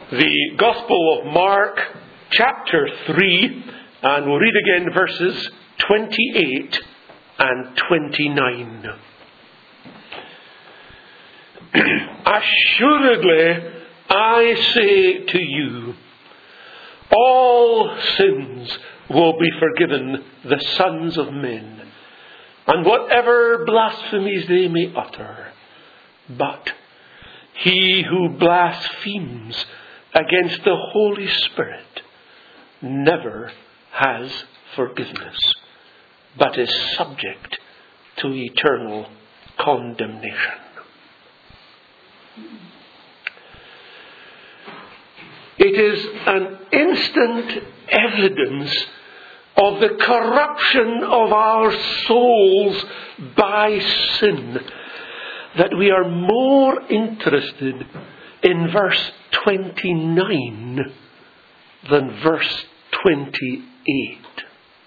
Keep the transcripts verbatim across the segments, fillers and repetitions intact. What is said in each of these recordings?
the Gospel of Mark, chapter three, and we'll read again verses twenty-eight and twenty-nine. Assuredly, I say to you, all sins will be forgiven the sons of men, and whatever blasphemies they may utter. But he who blasphemes against the Holy Spirit never has forgiveness, but is subject to eternal condemnation. It is an instant evidence of the corruption of our souls by sin that we are more interested in verse twenty-nine than verse twenty-eight.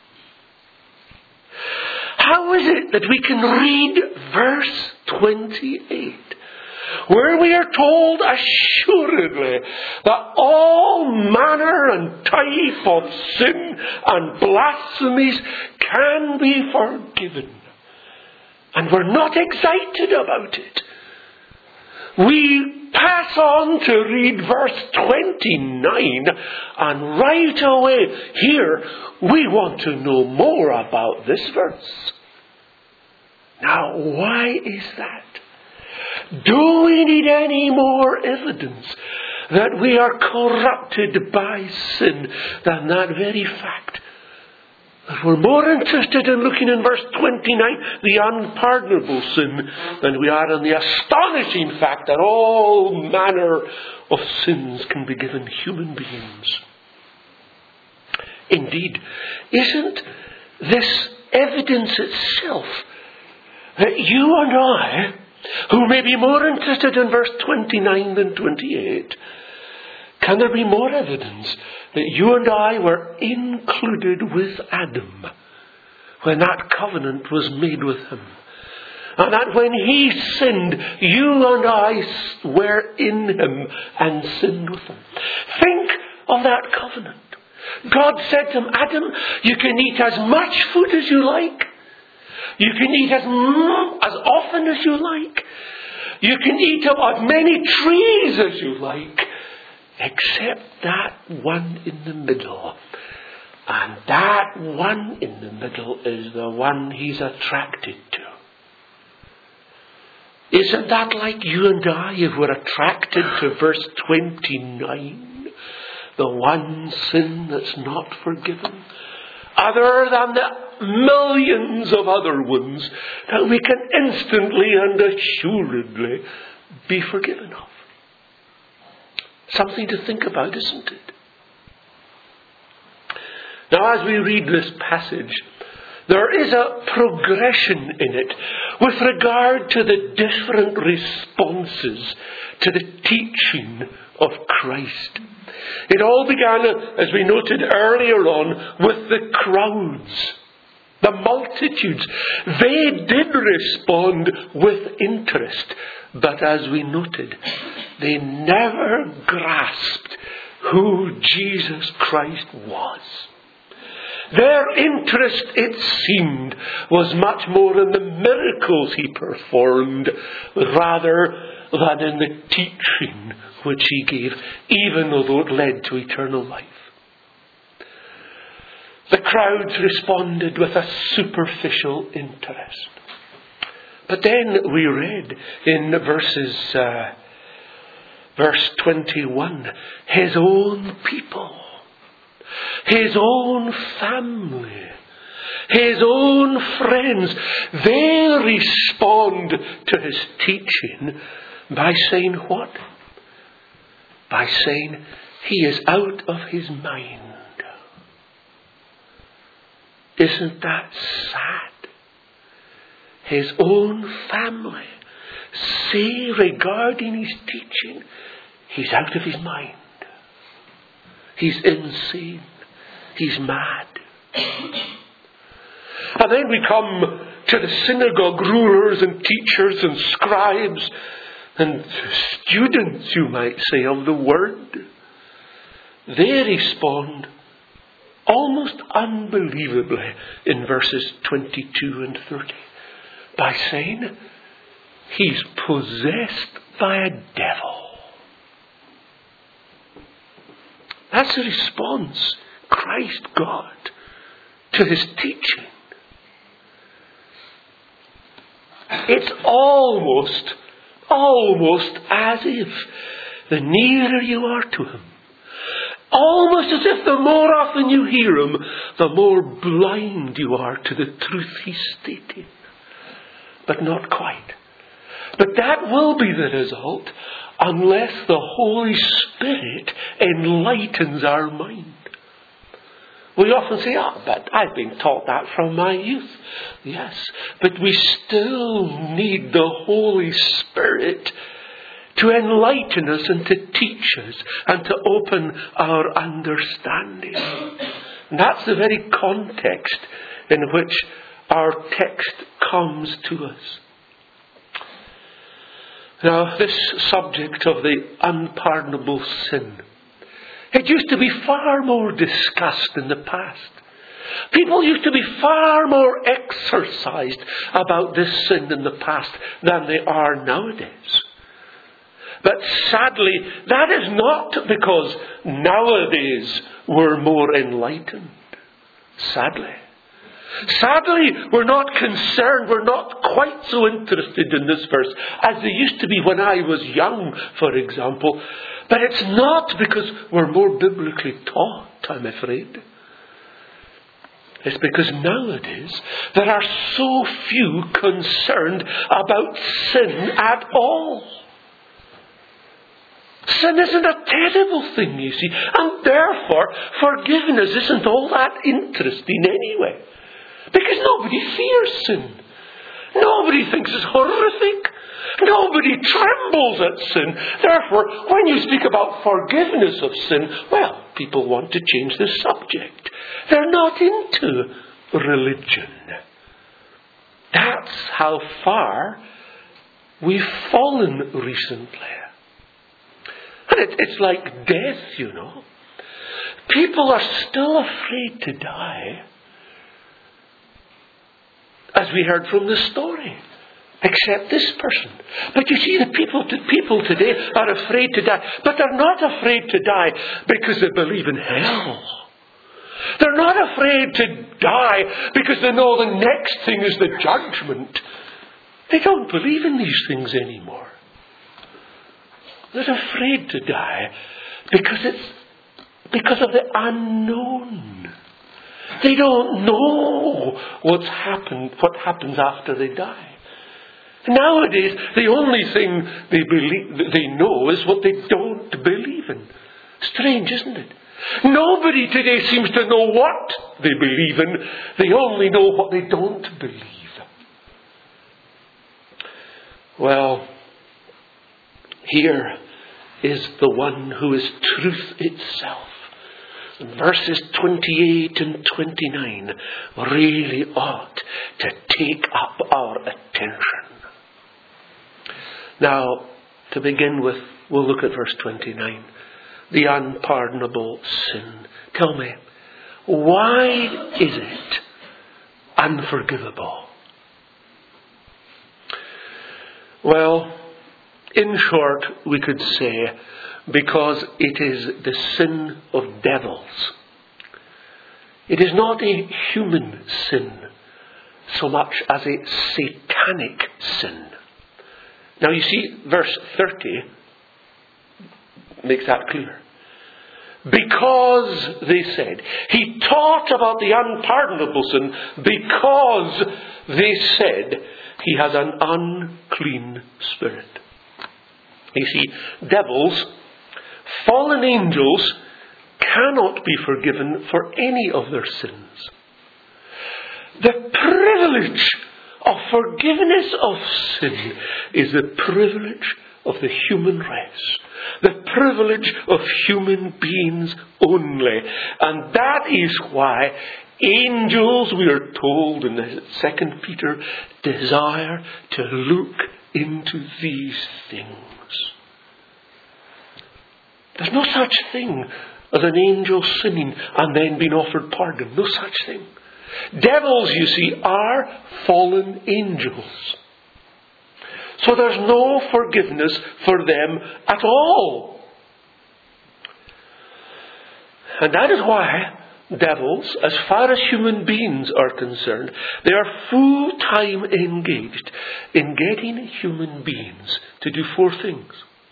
How is it that we can read verse twenty-eight, where we are told assuredly that all manner and type of sin and blasphemies can be forgiven, and we're not excited about it? We pass on to read verse twenty-nine, and right away here we want to know more about this verse. Now, why is that? Do we need any more evidence that we are corrupted by sin than that very fact? That we're more interested in looking in verse twenty-nine, the unpardonable sin, than we are in the astonishing fact that all manner of sins can be given human beings. Indeed, isn't this evidence itself that you and I, who may be more interested in verse twenty-nine than twenty-eight, can there be more evidence that you and I were included with Adam when that covenant was made with him? And that when he sinned, you and I were in him and sinned with him. Think of that covenant. God said to him, Adam, you can eat as much food as you like. You can eat as, as often as you like. You can eat of as many trees as you like, except that one in the middle. And that one in the middle is the one he's attracted to. Isn't that like you and I if we're attracted to verse twenty-nine? The one sin that's not forgiven, other than the millions of other ones that we can instantly and assuredly be forgiven of. Something to think about, isn't it? Now, as we read this passage, there is a progression in it with regard to the different responses to the teaching of Christ. It all began, as we noted earlier on, with the crowds, the multitudes. They did respond with interest, but as we noted, they never grasped who Jesus Christ was. Their interest, it seemed, was much more in the miracles he performed rather than in the teaching which he gave, even though it led to eternal life. The crowds responded with a superficial interest. But then we read in verses, uh, verse twenty-one, his own people, his own family, his own friends, they respond to his teaching by saying what? By saying he is out of his mind. Isn't that sad? His own family say regarding his teaching, he's out of his mind. He's insane. He's mad. And then we come to the synagogue rulers and teachers and scribes and students, you might say, of the word. they respond almost unbelievably in verses twenty-two and thirty by saying, he's possessed by a devil. That's the response, Christ God, to his teaching. It's almost, almost as if the nearer you are to him, almost as if the more often you hear him, the more blind you are to the truth he's stating. But not quite. But that will be the result unless the Holy Spirit enlightens our mind. We often say, ah, oh, but I've been taught that from my youth. Yes, but we still need the Holy Spirit to enlighten us and to teach us and to open our understanding. And that's the very context in which our text comes to us. Now, this subject of the unpardonable sin, it used to be far more discussed in the past. People used to be far more exercised about this sin in the past than they are nowadays. But sadly, that is not because nowadays we're more enlightened. Sadly. Sadly, we're not concerned, we're not quite so interested in this verse as they used to be when I was young, for example. But it's not because we're more biblically taught, I'm afraid. It's because nowadays there are so few concerned about sin at all. Sin isn't a terrible thing, you see, and therefore forgiveness isn't all that interesting anyway. Because nobody fears sin. Nobody thinks it's horrific. Nobody trembles at sin. Therefore, when you speak about forgiveness of sin, well, people want to change the subject. They're not into religion. That's how far we've fallen recently. And it, it's like death, you know. People are still afraid to die, as we heard from the story, except this person. But you see, the people, people today are afraid to die. But they're not afraid to die because they believe in hell. They're not afraid to die because they know the next thing is the judgment. They don't believe in these things anymore. They're afraid to die because it's because of the unknown. They don't know what's happened, what happens after they die. Nowadays, the only thing they believe, they know is what they don't believe in. Strange, isn't it? Nobody today seems to know what they believe in. They only know what they don't believe. Well, here is the one who is truth itself. Verses twenty-eight and twenty-nine really ought to take up our attention. Now, to begin with, we'll look at verse twenty-nine. The unpardonable sin. Tell me, why is it unforgivable? Well, in short, we could say, because it is the sin of devils. It is not a human sin so much as a satanic sin. Now you see, verse thirty makes that clear. Because, they said, he taught about the unpardonable sin because, they said, he has an unclean spirit. You see, devils, fallen angels, cannot be forgiven for any of their sins. The privilege of forgiveness of sin is the privilege of the human race. The privilege of human beings only. And that is why angels, we are told in the Second Peter, desire to look into these things. There's no such thing as an angel sinning and then being offered pardon. No such thing. Devils, you see, are fallen angels. So there's no forgiveness for them at all. And that is why devils, as far as human beings are concerned, they are full-time engaged in getting human beings to do four things.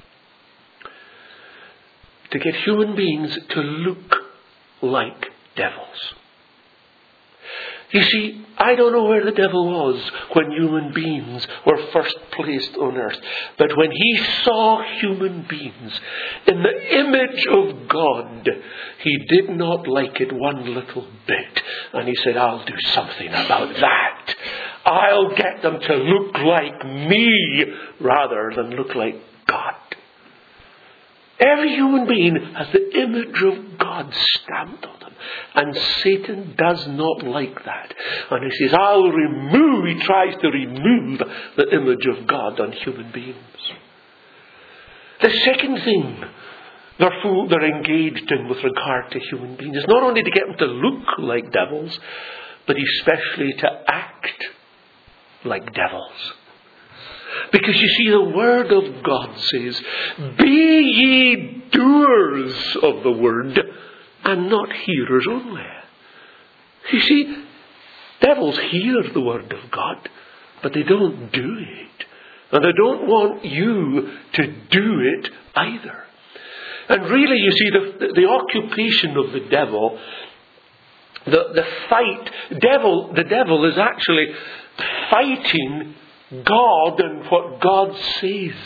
To get human beings to look like devils. You see, I don't know where the devil was when human beings were first placed on earth. But when he saw human beings in the image of God, he did not like it one little bit. And he said, I'll do something about that. I'll get them to look like me rather than look like God. Every human being has the image of God stamped on them. And Satan does not like that. And he says, I'll remove, he tries to remove the image of God on human beings. The second thing they're, full, they're engaged in with regard to human beings is not only to get them to look like devils, but especially to act like devils. Because you see, the Word of God says, be ye doers of the Word, and not hearers only. You see, devils hear the Word of God, but they don't do it. And they don't want you to do it either. And really, you see, the, the occupation of the devil, the, the fight, devil, the devil is actually fighting God and what God says.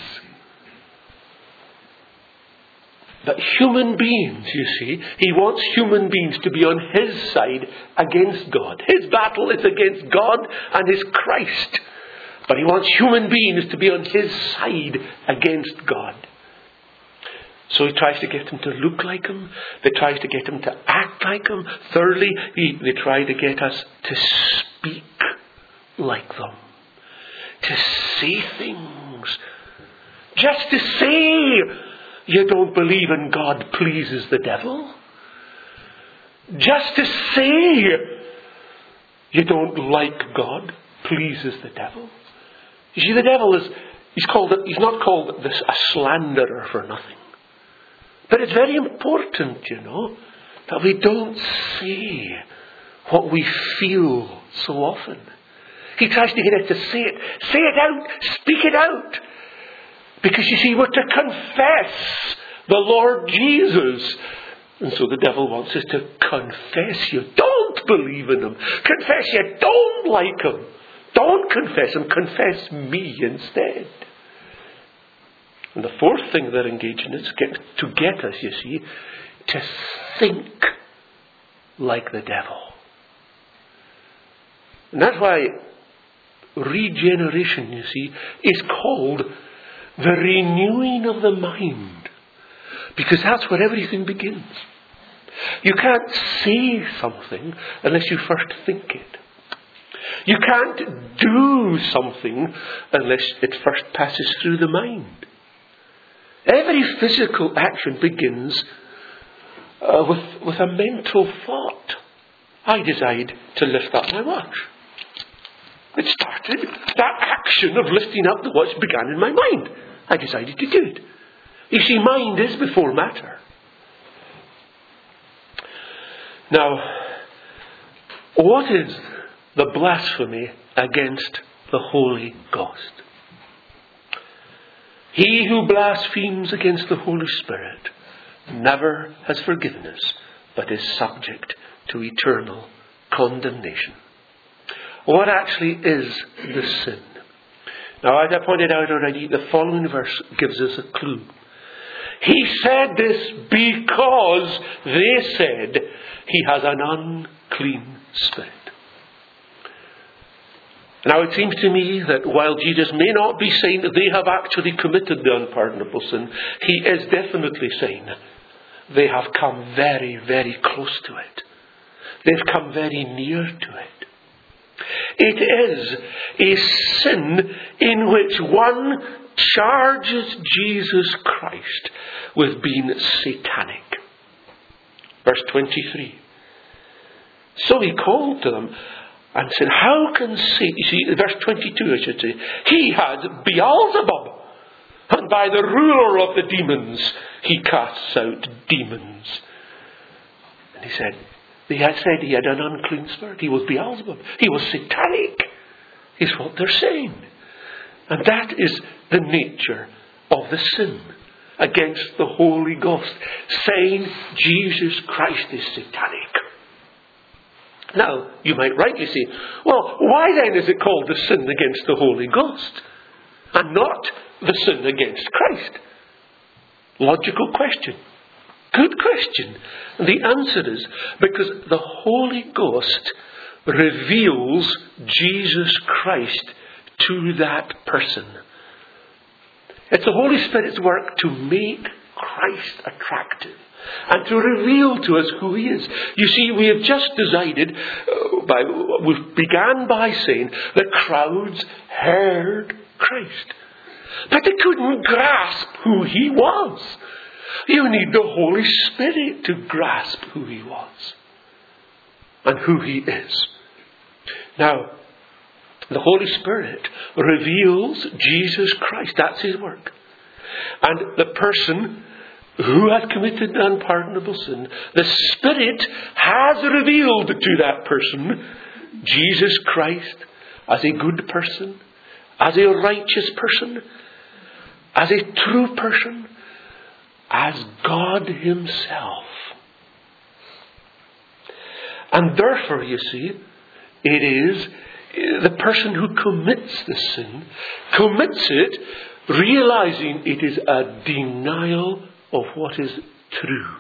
But human beings, you see, he wants human beings to be on his side against God. His battle is against God and his Christ. But he wants human beings to be on his side against God. So he tries to get them to look like him. He tries to get them to act like him. Thirdly, he, they try to get us to speak like them. To say things. Just to say you don't believe in God pleases the devil. Just to say you don't like God pleases the devil. You see, the devil is, he's called, he's not called this a slanderer for nothing. But it's very important, you know, that we don't say what we feel so often. He tries to get us to say it. Say it out. Speak it out. Because you see, we're to confess the Lord Jesus. And so the devil wants us to confess you don't believe in him. Confess you don't like him. Don't confess him. Confess me instead. And the fourth thing they're engaged in is get, to get us, you see, to think like the devil. And that's why regeneration, you see, is called the renewing of the mind. Because that's where everything begins. You can't say something unless you first think it. You can't do something unless it first passes through the mind. Every physical action begins uh, with, with a mental thought. I decide to lift up my watch. It started, that action of lifting up the watch began in my mind. I decided to do it. You see, mind is before matter. Now, what is the blasphemy against the Holy Ghost? He who blasphemes against the Holy Spirit never has forgiveness, but is subject to eternal condemnation. What actually is the sin? Now, as I pointed out already, the following verse gives us a clue. He said this because they said he has an unclean spirit. Now, it seems to me that while Jesus may not be saying that they have actually committed the unpardonable sin, he is definitely saying they have come very, very close to it. They've come very near to it. It is a sin in which one charges Jesus Christ with being satanic. Verse twenty-three. So he called to them and said, how can Satan... You see, verse twenty-two I should say. He had Beelzebub, and by the ruler of the demons he casts out demons. And he said, they had said he had an unclean spirit. He was Beelzebub. He was satanic, is what they're saying. And that is the nature of the sin against the Holy Ghost, saying Jesus Christ is satanic. Now, you might rightly say, well, why then is it called the sin against the Holy Ghost and not the sin against Christ? Logical question. Good question. And the answer is because the Holy Ghost reveals Jesus Christ to that person. It's the Holy Spirit's work to make Christ attractive and to reveal to us who he is. You see, we have just decided, uh, by, we began by saying the crowds heard Christ, but they couldn't grasp who he was. You need the Holy Spirit to grasp who he was and who he is. Now, the Holy Spirit reveals Jesus Christ. That's his work. And the person who has committed unpardonable sin, the Spirit has revealed to that person Jesus Christ as a good person, as a righteous person, as a true person, as God himself. And therefore, you see, it is the person who commits the sin, commits it realizing it is a denial of what is true.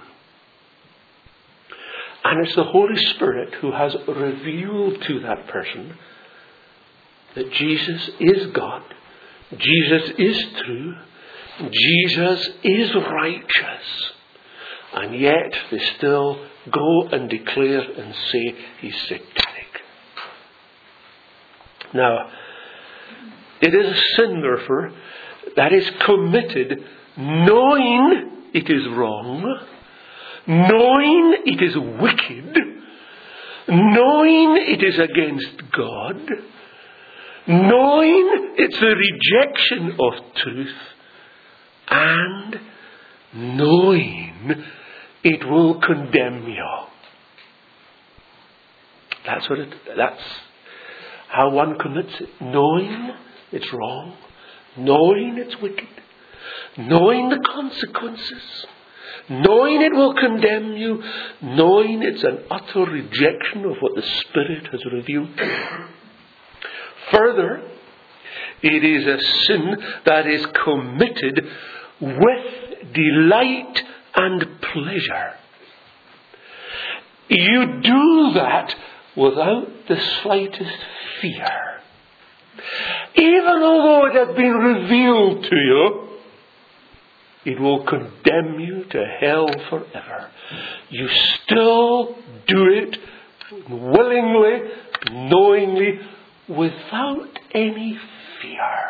And it's the Holy Spirit who has revealed to that person that Jesus is God, Jesus is true, Jesus is righteous, and yet they still go and declare and say he's satanic. Now, it is a sin, therefore, that is committed knowing it is wrong, knowing it is wicked, knowing it is against God, knowing it's a rejection of truth, and knowing it will condemn you. That's what it, that's how one commits it. Knowing it's wrong, knowing it's wicked, knowing the consequences, knowing it will condemn you, knowing it's an utter rejection of what the Spirit has revealed to you. Further, it is a sin that is committed with delight and pleasure. You do that without the slightest fear. Even although it has been revealed to you, it will condemn you to hell forever. You still do it willingly, knowingly, without any fear.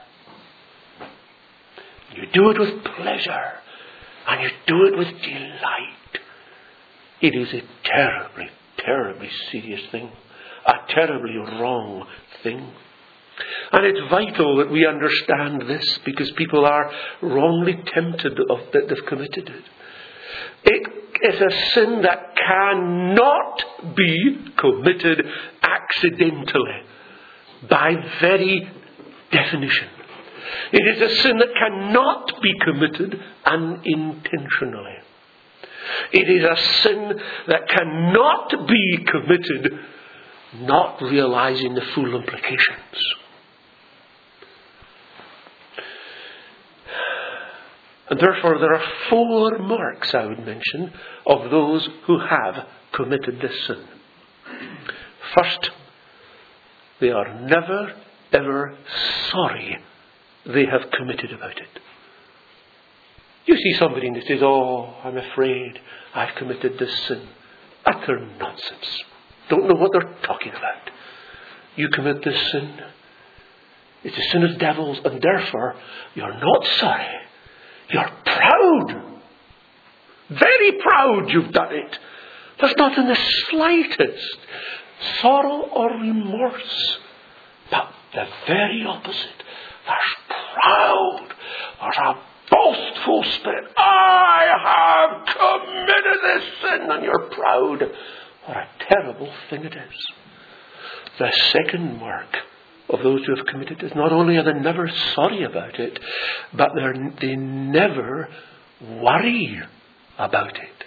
You do it with pleasure, and you do it with delight. It is a terribly, terribly serious thing, a terribly wrong thing. And it's vital that we understand this, because people are wrongly tempted of that they've committed it. It is a sin that cannot be committed accidentally, by very definition. It is a sin that cannot be committed unintentionally. It is a sin that cannot be committed not realizing the full implications. And therefore there are four marks, I would mention, of those who have committed this sin. First, they are never, ever sorry they have committed about it. You see somebody and they says, "Oh, I'm afraid I've committed this sin." Utter nonsense. Don't know what they're talking about. You commit this sin. It's a sin of devils, and therefore you're not sorry. You're proud. Very proud you've done it. There's not in the slightest sorrow or remorse, but the very opposite. There's proud. There's a boastful spirit. I have committed this sin, and you're proud. What a terrible thing it is. The second mark of those who have committed is not only are they never sorry about it, but they're, they never worry about it.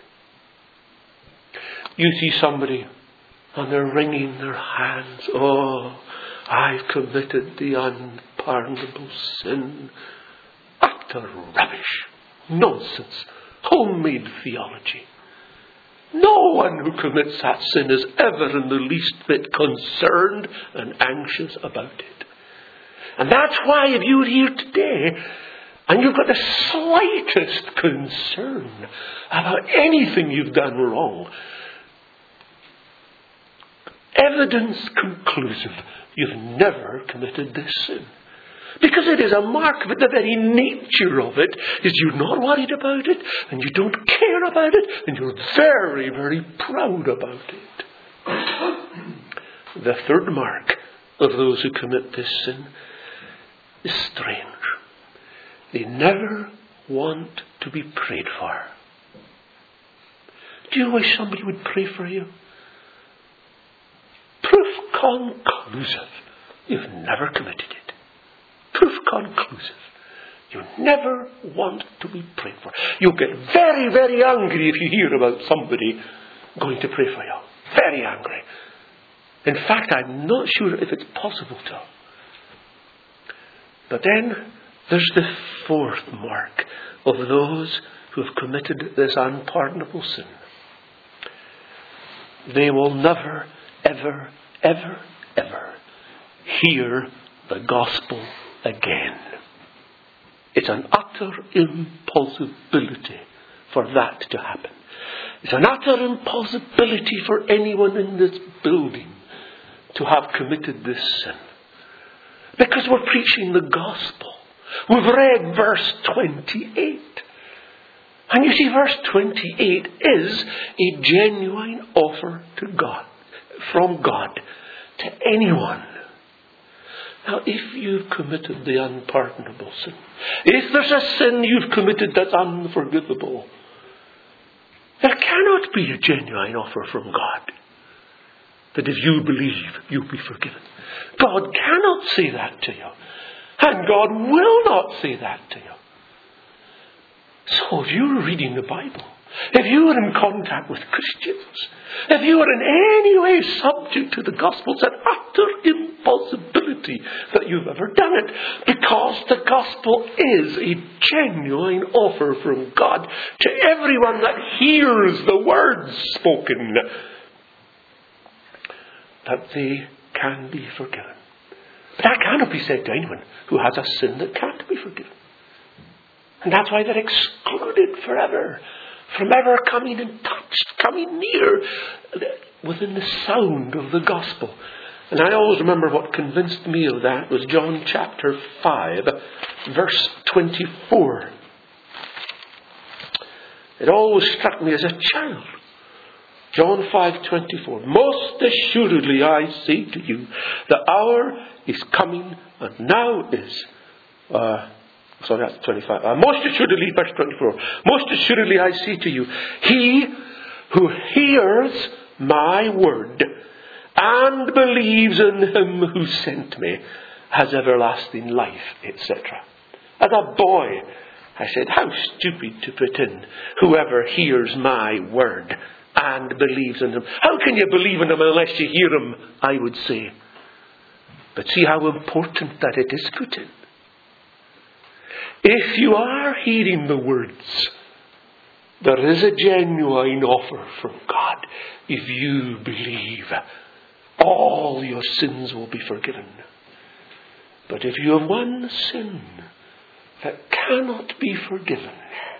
You see somebody and they're wringing their hands. Oh, I've committed the unpardonable sin. Utter rubbish, nonsense, homemade theology. No one who commits that sin is ever in the least bit concerned and anxious about it. And that's why if you're here today and you've got the slightest concern about anything you've done wrong, evidence conclusive, you've never committed this sin. Because it is a mark of it, the very nature of it is you're not worried about it, and you don't care about it, and you're very, very proud about it. The third mark of those who commit this sin is strange. They never want to be prayed for. Do you wish somebody would pray for you? Proof conclusive. You've never committed it. Proof conclusive. You never want to be prayed for. You'll get very, very angry if you hear about somebody going to pray for you. Very angry. In fact, I'm not sure if it's possible to. But then there's the fourth mark of those who have committed this unpardonable sin. They will never, ever, ever, ever hear the gospel again. It's an utter impossibility for that to happen. It's an utter impossibility for anyone in this building to have committed this sin. Because we're preaching the gospel. We've read verse twenty-eight. And you see, verse twenty-eight is a genuine offer to God, from God, to anyone. Now, if you've committed the unpardonable sin, if there's a sin you've committed that's unforgivable, there cannot be a genuine offer from God that if you believe, you'll be forgiven. God cannot say that to you. And God will not say that to you. So if you're reading the Bible, if you are in contact with Christians, if you are in any way subject to the gospel, it's an utter impossibility that you've ever done it, because the gospel is a genuine offer from God to everyone that hears the words spoken, that they can be forgiven. But that cannot be said to anyone who has a sin that can't be forgiven. And that's why they're excluded forever from ever coming in touch, coming near within the sound of the gospel. And I always remember what convinced me of that was John chapter five, verse twenty-four. It always struck me as a child. John five twenty-four. Most assuredly I say to you, the hour is coming, and now is... Uh, Sorry, that's twenty-five. Uh, most assuredly, verse twenty-four. Most assuredly, I say to you, he who hears my word and believes in him who sent me has everlasting life, et cetera. As a boy, I said, how stupid to put in, whoever hears my word and believes in him. How can you believe in him unless you hear him, I would say. But see how important that it is put in. If you are hearing the words, there is a genuine offer from God. If you believe, all your sins will be forgiven. But if you have one sin that cannot be forgiven,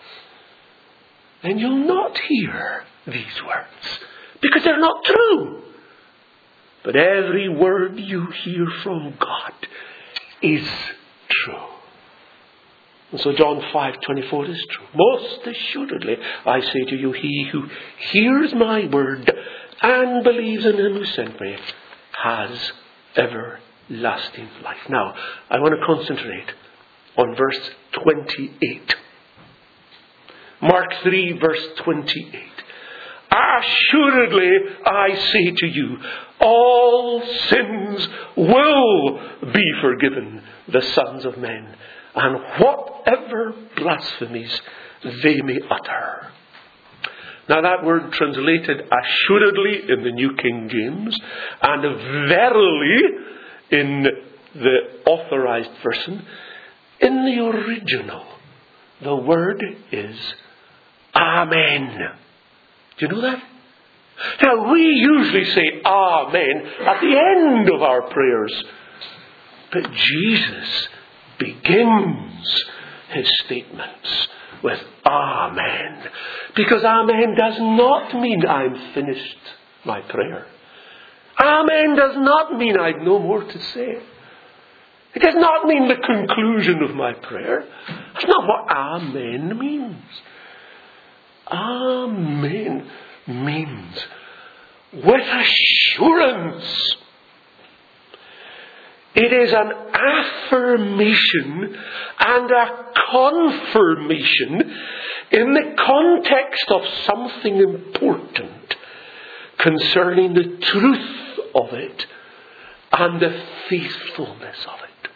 then you'll not hear these words, because they're not true. But every word you hear from God is true. And so John five twenty-four is true. Most assuredly, I say to you, he who hears my word and believes in him who sent me has everlasting life. Now, I want to concentrate on verse twenty-eight. Mark three, verse twenty-eight. Assuredly, I say to you, all sins will be forgiven the sons of men, and whatever blasphemies they may utter. Now that word translated assuredly in the New King James and verily in the Authorized Version, in the original, the word is Amen. Do you know that? Now we usually say Amen at the end of our prayers. But Jesus begins his statements with Amen. Because Amen does not mean I'm finished my prayer. Amen does not mean I've no more to say. It does not mean the conclusion of my prayer. That's not what Amen means. Amen means with assurance. It is an affirmation and a confirmation in the context of something important concerning the truth of it and the faithfulness of it.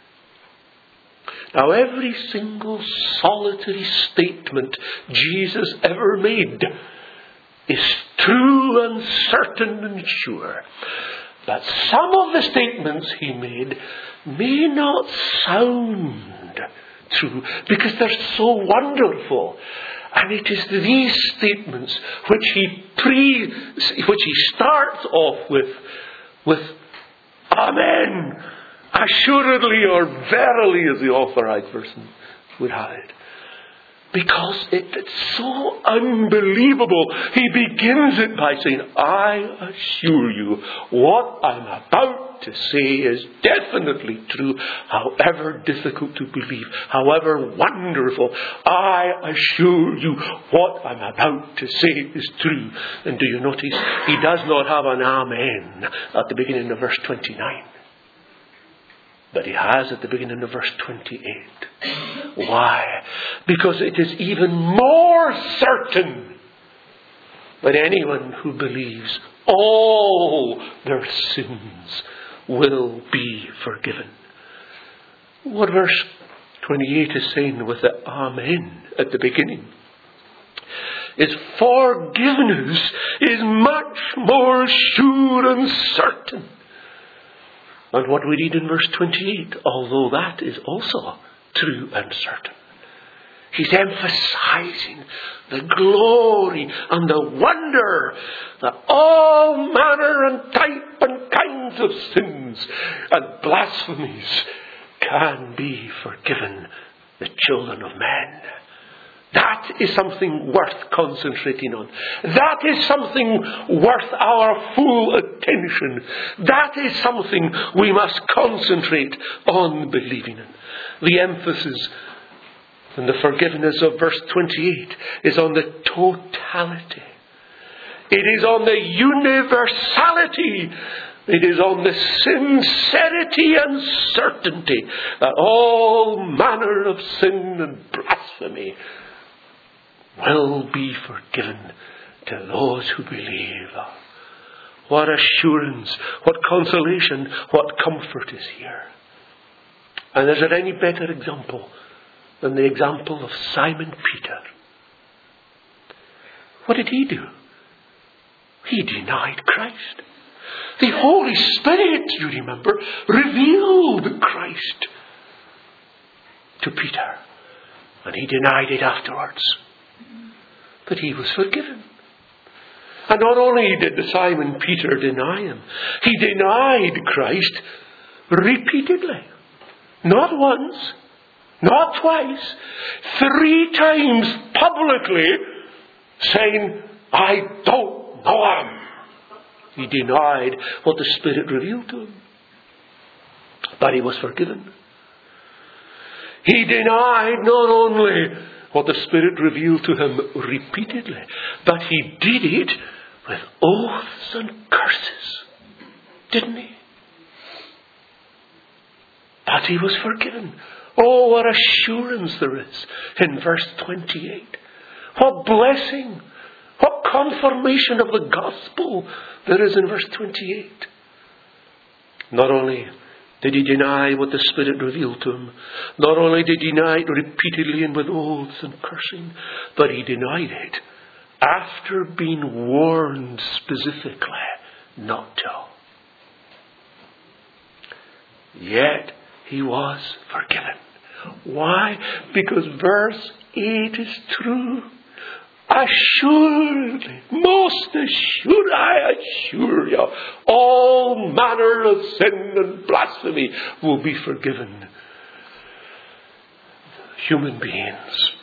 Now, every single solitary statement Jesus ever made is true and certain and sure. But some of the statements he made may not sound true because they're so wonderful. And it is these statements which he pre, which he starts off with, with Amen, assuredly or verily, as the Authorized Version would have it. Because it, it's so unbelievable. He begins it by saying, I assure you, what I'm about to say is definitely true, however difficult to believe, however wonderful. I assure you, what I'm about to say is true. And do you notice, he does not have an amen at the beginning of verse twenty-nine. But he has at the beginning of verse twenty-eight. Why? Because it is even more certain that anyone who believes all their sins will be forgiven. What verse twenty-eight is saying with the Amen at the beginning is forgiveness is much more sure and certain. And what we read in verse twenty-eight, although that is also true and certain. He's emphasizing the glory and the wonder that all manner and type and kinds of sins and blasphemies can be forgiven the children of men. That is something worth concentrating on. That is something worth our full attention. That is something we must concentrate on believing in. The emphasis and the forgiveness of verse twenty-eight is on the totality. It is on the universality. It is on the sincerity and certainty that all manner of sin and blasphemy will be forgiven to those who believe. What assurance, what consolation, what comfort is here. And is there any better example than the example of Simon Peter? What did he do? He denied Christ. The Holy Spirit, you remember, revealed Christ to Peter. And he denied it afterwards. But he was forgiven. And not only did the Simon Peter deny him, he denied Christ repeatedly. Not once, not twice, three times publicly, saying, I don't know him. He denied what the Spirit revealed to him. But he was forgiven. He denied not only what the Spirit revealed to him repeatedly, but he did it with oaths and curses. Didn't he? But he was forgiven. Oh, what assurance there is in verse twenty-eight. What blessing, what confirmation of the gospel there is in verse twenty-eight. Not only did he deny what the Spirit revealed to him, not only did he deny it repeatedly and with oaths and cursing, but he denied it after being warned specifically not to. Yet he was forgiven. Why? Because verse eight is true. Assuredly, most assured, I assure you, all manner of sin and blasphemy will be forgiven. Human beings.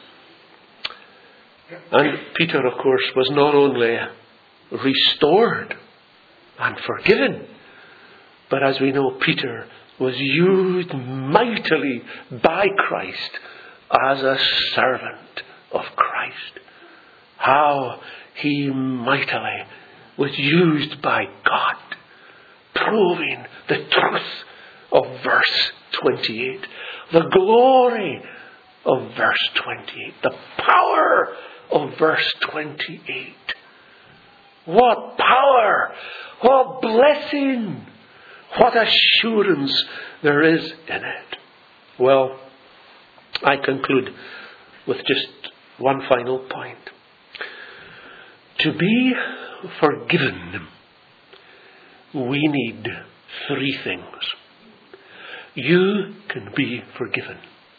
And Peter, of course, was not only restored and forgiven, but as we know, Peter was used mightily by Christ as a servant of Christ. How he mightily was used by God, proving the truth of verse twenty-eight, the glory of verse twenty-eight, the power of verse twenty-eight. What power! What blessing! What assurance there is in it. Well, I conclude with just one final point. To be forgiven, we need three things. You can be forgiven.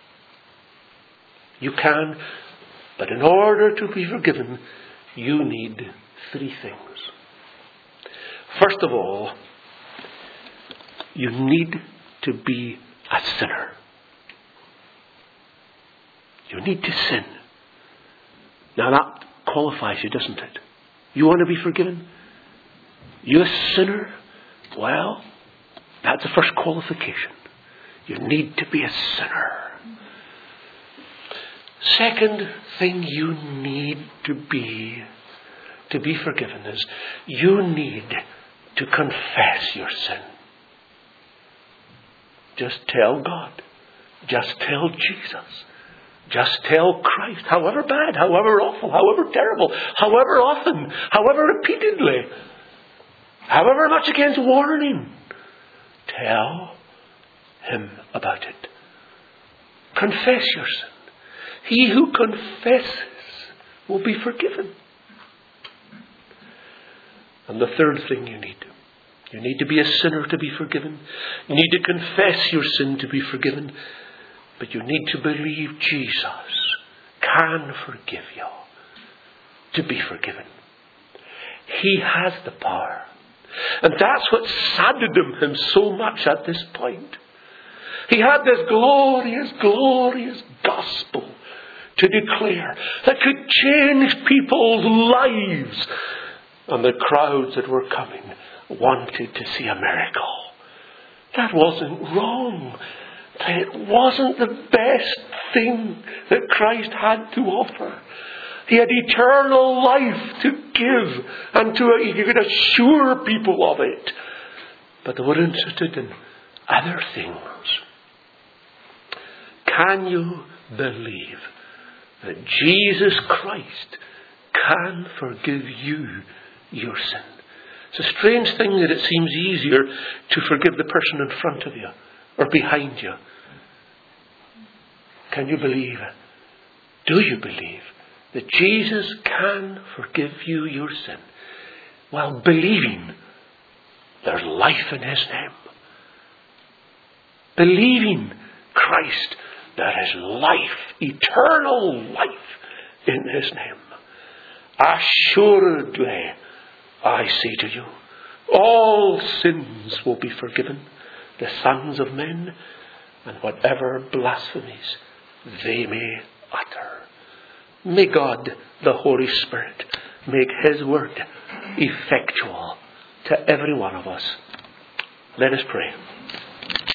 You can, but in order to be forgiven, you need three things. First of all, you need to be a sinner. You need to sin. Now that qualifies you, doesn't it? You want to be forgiven? You a sinner? Well, that's the first qualification. You need to be a sinner. Second thing you need to be, to be forgiven is you need to confess your sin. Just tell God. Just tell Jesus. Just tell Christ, however bad, however awful, however terrible, however often, however repeatedly, however much against warning. Tell Him about it. Confess your sin. He who confesses will be forgiven. And the third thing you need, you need to be a sinner to be forgiven. You need to confess your sin to be forgiven. But you need to believe Jesus can forgive you to be forgiven. He has the power. And that's what saddened him so much at this point. He had this glorious, glorious gospel to declare that could change people's lives. And the crowds that were coming wanted to see a miracle. That wasn't wrong. It wasn't the best thing that Christ had to offer. He had eternal life to give and to, he could assure people of it. But they were interested in other things. Can you believe that Jesus Christ can forgive you your sin? It's a strange thing that it seems easier to forgive the person in front of you or behind you. Can you believe? Do you believe that Jesus can forgive you your sin? Well, believing there's life in His name. Believing Christ, there is life, eternal life in His name. Assuredly, I say to you, all sins will be forgiven the sons of men, and whatever blasphemies they may utter. May God, the Holy Spirit, make His word effectual to every one of us. Let us pray.